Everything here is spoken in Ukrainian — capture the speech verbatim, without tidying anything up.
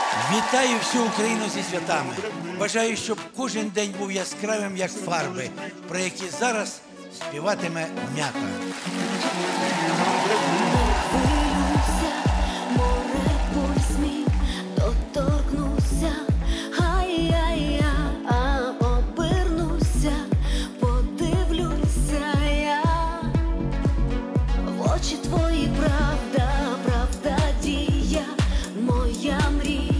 Вітаю всю Україну зі святами. Бажаю, щоб кожен день був яскравим, як фарби, про які зараз співатиме М'ята. Хвилююся, море пульсмі, доторкнуся, ай-яй-я, а обернуся, подивлюся я. В очі твої правда, правда дія, моя мрія.